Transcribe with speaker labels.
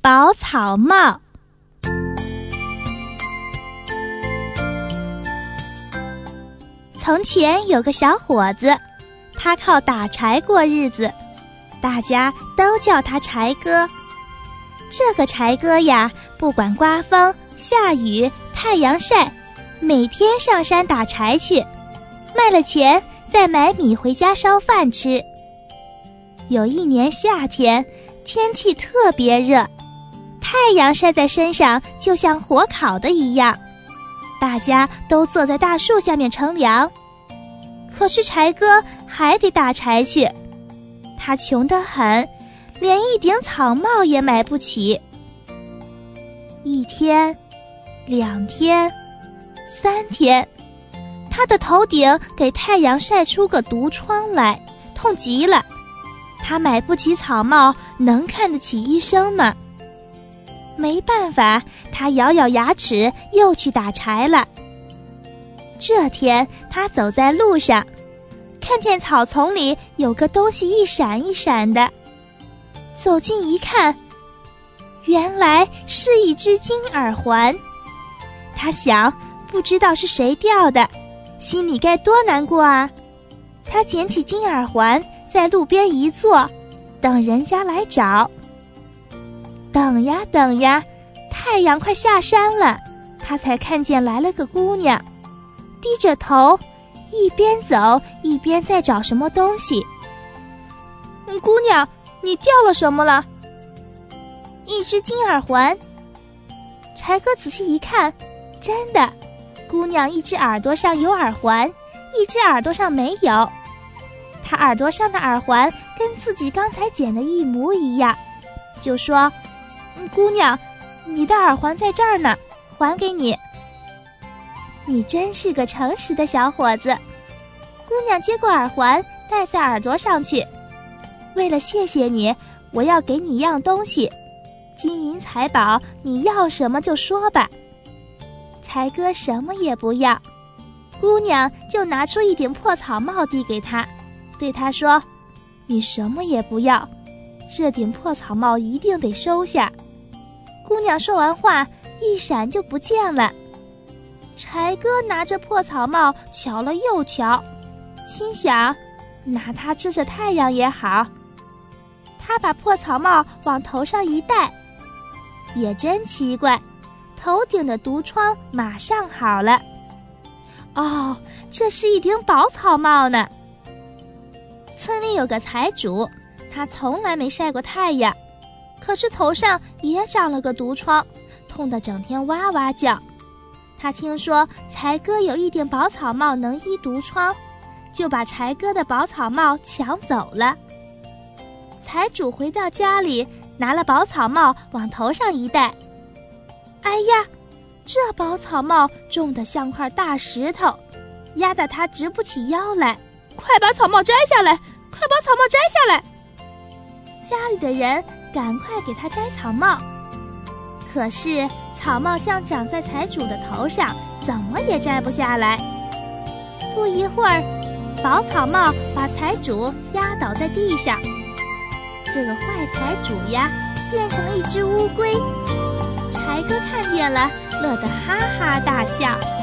Speaker 1: 宝草帽。从前有个小伙子，他靠打柴过日子，大家都叫他柴哥。这个柴哥呀，不管刮风、下雨、太阳晒，每天上山打柴去，卖了钱再买米回家烧饭吃。有一年夏天，天气特别热，太阳晒在身上就像火烤的一样，大家都坐在大树下面乘凉。可是柴哥还得打柴去，他穷得很，连一顶草帽也买不起。1天、2天、3天，他的头顶给太阳晒出个毒疮来，痛极了。他买不起草帽，能看得起医生吗？没办法，他咬咬牙齿，又去打柴了。这天他走在路上，看见草丛里有个东西一闪一闪的，走近一看，原来是一只金耳环。他想，不知道是谁掉的，心里该多难过啊。他捡起金耳环，在路边一坐，等人家来找。等呀等呀，太阳快下山了，他才看见来了个姑娘，低着头，一边走一边在找什么东西。姑娘，你掉了什么了？一只金耳环。柴哥仔细一看，真的，姑娘一只耳朵上有耳环，一只耳朵上没有。她耳朵上的耳环跟自己刚才捡的一模一样，就说：姑娘，你的耳环在这儿呢，还给你。你真是个诚实的小伙子。姑娘接过耳环，戴在耳朵上去。为了谢谢你，我要给你一样东西，金银财宝，你要什么就说吧。柴哥什么也不要，姑娘就拿出一顶破草帽递给他，对他说：你什么也不要，这顶破草帽一定得收下。姑娘说完话，一闪就不见了。柴哥拿着破草帽瞧了又瞧，心想，拿它遮着太阳也好。他把破草帽往头上一戴，也真奇怪，头顶的毒疮马上好了。哦，这是一顶宝草帽呢。村里有个财主，他从来没晒过太阳，可是头上也长了个毒疮，痛得整天哇哇叫。他听说柴哥有一顶宝草帽能医毒疮，就把柴哥的宝草帽抢走了。财主回到家里，拿了宝草帽往头上一戴，哎呀，这宝草帽重得像块大石头，压得他直不起腰来。快把草帽摘下来，快把草帽摘下来！家里的人赶快给他摘草帽，可是草帽像长在财主的头上，怎么也摘不下来。不一会儿，宝草帽把财主压倒在地上。这个坏财主呀，变成了一只乌龟。柴哥看见了，乐得哈哈大笑。